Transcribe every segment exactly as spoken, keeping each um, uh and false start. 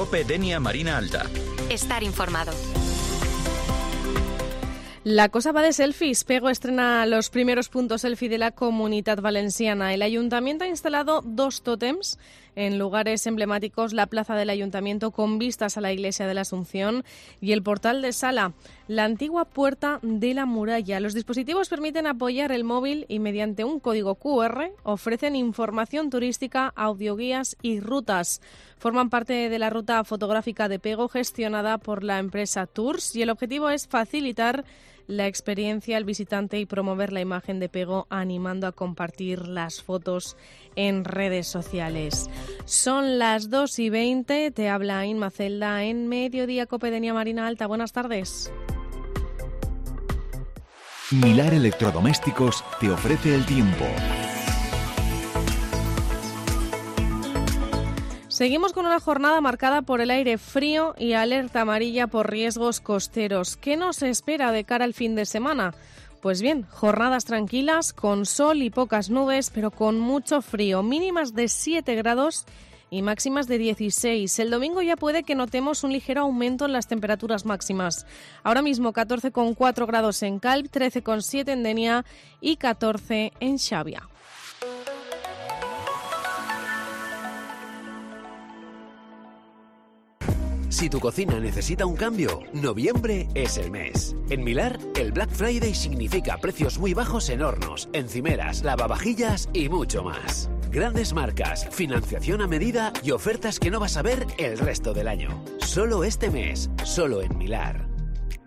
COPE Denia Marina Alta. Estar informado. La cosa va de selfies. Pego estrena los primeros puntos selfie de la Comunitat Valenciana. El Ayuntamiento ha instalado dos tótems en lugares emblemáticos, la plaza del Ayuntamiento con vistas a la Iglesia de la Asunción y el portal de Sala, la antigua puerta de la muralla. Los dispositivos permiten apoyar el móvil y mediante un código cu erre ofrecen información turística, audioguías y rutas. Forman parte de la ruta fotográfica de Pego gestionada por la empresa Tours y el objetivo es facilitar la experiencia al visitante y promover la imagen de Pego, animando a compartir las fotos en redes sociales. Son las dos y veinte, te habla Inma Celda en Mediodía COPE Denia Marina Alta. Buenas tardes. Milar Electrodomésticos te ofrece el tiempo. Seguimos con una jornada marcada por el aire frío y alerta amarilla por riesgos costeros. ¿Qué nos espera de cara al fin de semana? Pues bien, jornadas tranquilas, con sol y pocas nubes, pero con mucho frío. Mínimas de siete grados y máximas de dieciséis. El domingo ya puede que notemos un ligero aumento en las temperaturas máximas. Ahora mismo catorce coma cuatro grados en Calp, trece coma siete en Denia y catorce en Xàbia. Si tu cocina necesita un cambio, noviembre es el mes. En Milar, el Black Friday significa precios muy bajos en hornos, encimeras, lavavajillas y mucho más. Grandes marcas, financiación a medida y ofertas que no vas a ver el resto del año. Solo este mes, solo en Milar.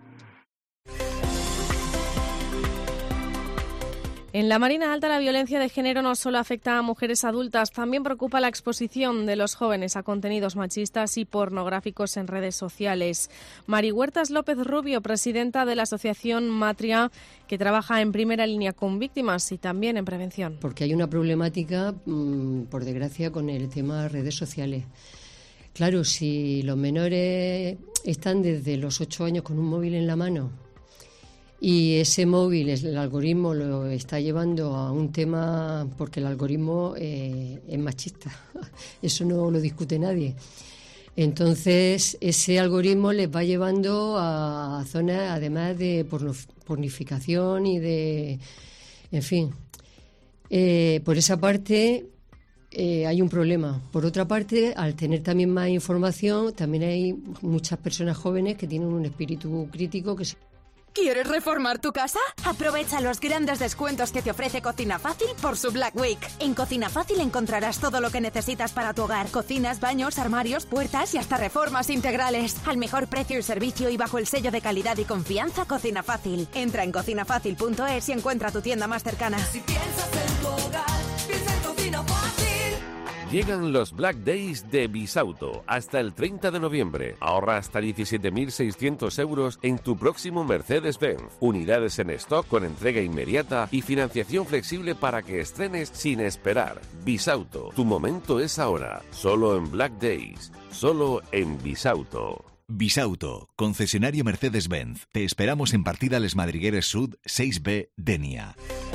En la Marina Alta, la violencia de género no solo afecta a mujeres adultas, también preocupa la exposición de los jóvenes a contenidos machistas y pornográficos en redes sociales. Mari Huertas López Rubio, presidenta de la asociación Matria, que trabaja en primera línea con víctimas y también en prevención. Porque hay una problemática, por desgracia, con el tema de redes sociales. Claro, si los menores están desde los ocho años con un móvil en la mano, y ese móvil, el algoritmo lo está llevando a un tema, porque el algoritmo eh, es machista, eso no lo discute nadie. Entonces, ese algoritmo les va llevando a zonas, además de pornificación y de... En fin, eh, por esa parte eh, hay un problema. Por otra parte, al tener también más información, también hay muchas personas jóvenes que tienen un espíritu crítico que se... ¿Quieres reformar tu casa? Aprovecha los grandes descuentos que te ofrece Cocina Fácil por su Black Week. En Cocina Fácil encontrarás todo lo que necesitas para tu hogar. Cocinas, baños, armarios, puertas y hasta reformas integrales. Al mejor precio y servicio y bajo el sello de calidad y confianza Cocina Fácil. Entra en cocina fácil punto es y encuentra tu tienda más cercana. Si piensas en tu hogar, piensa en Cocina Fácil. Llegan los Black Days de Bisauto hasta el treinta de noviembre. Ahorra hasta diecisiete mil seiscientos euros en tu próximo Mercedes-Benz. Unidades en stock con entrega inmediata y financiación flexible para que estrenes sin esperar. Bisauto, tu momento es ahora. Solo en Black Days. Solo en Bisauto. Bisauto, concesionario Mercedes-Benz. Te esperamos en Partida Les Madrigueres Sud, seis B, Denia.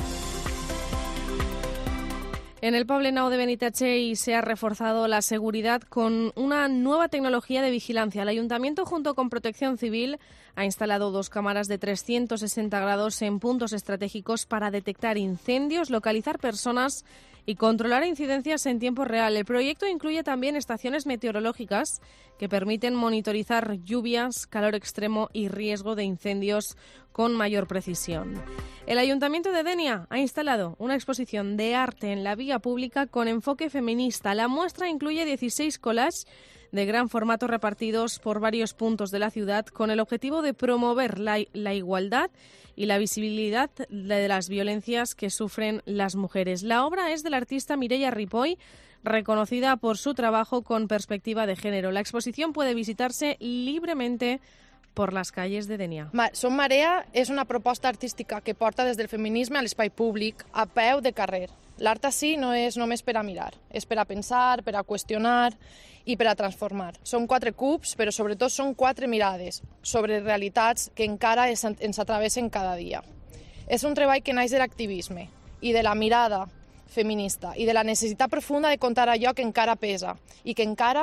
En el Poblenou de Benitatxell se ha reforzado la seguridad con una nueva tecnología de vigilancia. El Ayuntamiento, junto con Protección Civil, ha instalado dos cámaras de trescientos sesenta grados en puntos estratégicos para detectar incendios, localizar personas y controlar incidencias en tiempo real. El proyecto incluye también estaciones meteorológicas que permiten monitorizar lluvias, calor extremo y riesgo de incendios con mayor precisión. El Ayuntamiento de Denia ha instalado una exposición de arte en la vía pública con enfoque feminista. La muestra incluye dieciséis collages de gran formato repartidos por varios puntos de la ciudad con el objetivo de promover la, la igualdad y la visibilidad de las violencias que sufren las mujeres. La obra es del artista Mireia Ripoll, reconocida por su trabajo con perspectiva de género. La exposición puede visitarse libremente por les calles de Denia. Som Marea és una proposta artística que porta des del feminisme a l'espai públic, a peu de carrer. L'art així no és només per a mirar, és per a pensar, per a qüestionar i per a transformar. Són quatre cubs, però sobretot són quatre mirades sobre realitats que encara ens atravessen cada dia. És un treball que naix de l'activisme i de la mirada feminista i de la necessitat profunda de contar allò que encara pesa i que encara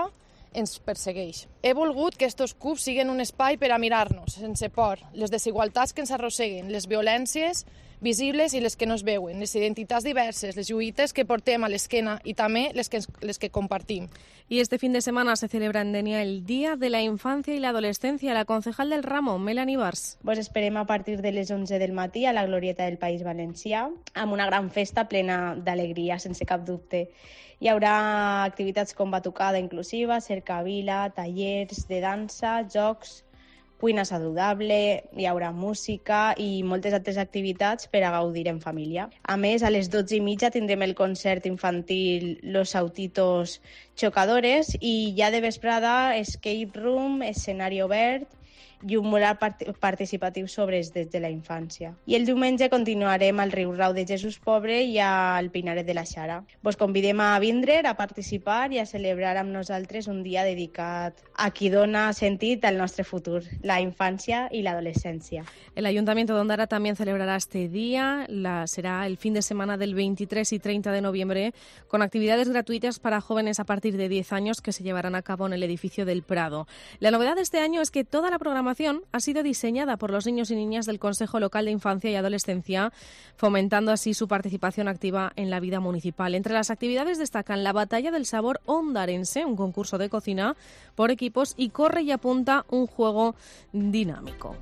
ens persegueix. He volgut que estos cubs siguin un espai per a mirar-nos, sense por, les desigualtats que ens arrosseguen, les violències visibles i les que no es veuen, les identitats diverses, les lluites que portem a l'esquena i també les que, les que compartim. Y este fin de semana se celebra en Denia el Día de la Infancia y la Adolescencia. La concejal del ramo, Melanie Bars. Vos esperem a partir de les onze del matí a la Glorieta del País Valencià, amb una gran festa plena d'alegria, sense cap dubte. Hi haurà activitats com batucada inclusiva, cercavila, tallers de dansa, jocs, cuina saludable, hi haurà música i moltes altres activitats per a gaudir en família. A més, a les dotze i mitja tindrem el concert infantil Los Autitos Chocadores i ja de vesprada escape room, escenari obert i un mural part participatiu sobre els drets de la infància. I el diumenge continuarem al Riu Rau de Jesús Pobre i al Pinaret de la Xara. Vos convidem a vindre, a participar i a celebrar amb nosaltres un dia dedicat a qui dona sentit al nostre futur, la infància y la adolescencia. El Ayuntamiento de Ondara también celebrará este día, la, será el fin de semana del veintitrés y treinta de noviembre, con actividades gratuitas para jóvenes a partir de diez años que se llevarán a cabo en el edificio del Prado. La novedad de este año es que toda la programación ha sido diseñada por los niños y niñas del Consejo Local de Infancia y Adolescencia, fomentando así su participación activa en la vida municipal. Entre las actividades destacan la Batalla del Sabor Ondarense, un concurso de cocina por equipos, y Corre y Apunta, un juego dinámico.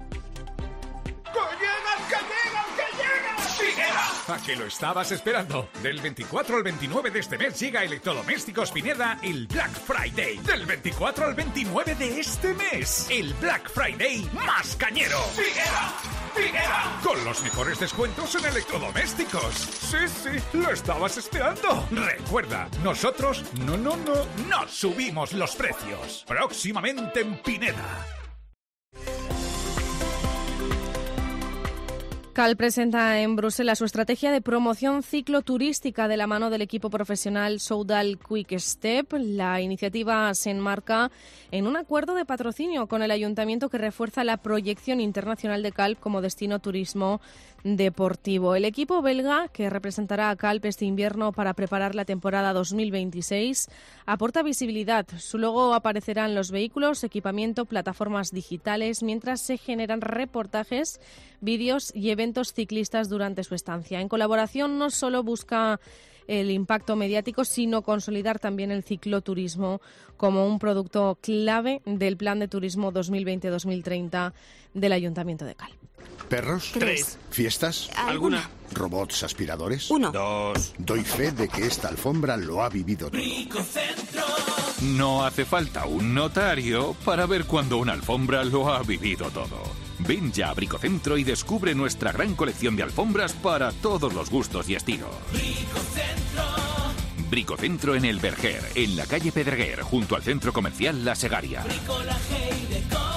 ¿A qué lo estabas esperando? Del veinticuatro al veintinueve de este mes llega a Electrodomésticos Pineda el Black Friday. Del veinticuatro al veintinueve de este mes, el Black Friday más cañero. ¡Pineda! ¡Pineda! Con los mejores descuentos en electrodomésticos. Sí, sí, lo estabas esperando. Recuerda, nosotros no, no, no, no subimos los precios. Próximamente en Pineda. Cal presenta en Bruselas su estrategia de promoción cicloturística de la mano del equipo profesional Soudal Quick Step. La iniciativa se enmarca en un acuerdo de patrocinio con el ayuntamiento que refuerza la proyección internacional de Calp como destino turismo deportivo. El equipo belga, que representará a Calp este invierno para preparar la temporada dos mil veintiséis, aporta visibilidad. Su logo aparecerá en los vehículos, equipamiento, plataformas digitales, mientras se generan reportajes, vídeos y eventos ciclistas durante su estancia. En colaboración no solo busca el impacto mediático, sino consolidar también el cicloturismo como un producto clave del Plan de Turismo dos mil veinte dos mil treinta del Ayuntamiento de Calp. ¿Perros? Tres. ¿Fiestas? ¿Alguna? ¿Robots aspiradores? Uno. Dos. Doy fe de que esta alfombra lo ha vivido todo. Bricocentro. No hace falta un notario para ver cuando una alfombra lo ha vivido todo. Ven ya a Bricocentro y descubre nuestra gran colección de alfombras para todos los gustos y estilos. Bricocentro. Bricocentro en El Verger, en la calle Pedreguer, junto al centro comercial La Segaria. Bricolaje y decoración.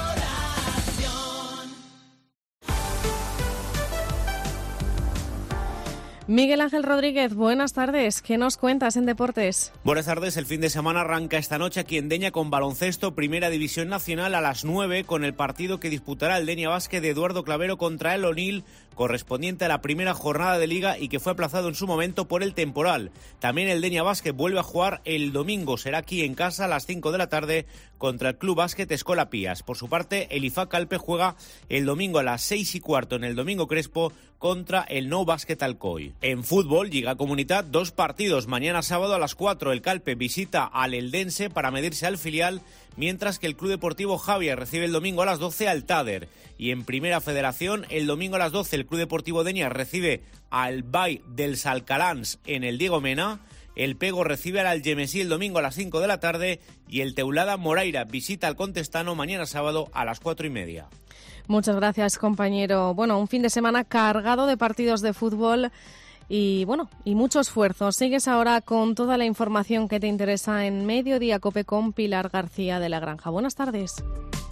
Miguel Ángel Rodríguez, buenas tardes. ¿Qué nos cuentas en deportes? Buenas tardes. El fin de semana arranca esta noche aquí en Denia con baloncesto, Primera División Nacional a las nueve, con el partido que disputará el Denia Basket de Eduardo Clavero contra el O'Neill, correspondiente a la primera jornada de Liga y que fue aplazado en su momento por el temporal. También el Denia Basket vuelve a jugar el domingo. Será aquí en casa a las cinco de la tarde contra el Club Básquet Escola Pías. Por su parte, el I F A Calpe juega el domingo a las seis y cuarto en el Domingo Crespo contra el Nou Basket Alcoy. En fútbol, Lliga Comunitat, dos partidos. Mañana sábado a las cuatro, el Calpe visita al Eldense para medirse al filial, mientras que el Club Deportivo Javier recibe el domingo a las doce al Tader. Y en Primera Federación, el domingo a las doce, el Club Deportivo Denia recibe al Bay dels Alcalans en el Diego Mena. El Pego recibe al Algemesí el domingo a las cinco de la tarde y el Teulada Moraira visita al Contestano mañana sábado a las cuatro y media. Muchas gracias, compañero. Bueno, un fin de semana cargado de partidos de fútbol y bueno, y mucho esfuerzo. Sigues ahora con toda la información que te interesa en Mediodía Cope con Pilar García de la Granja. Buenas tardes.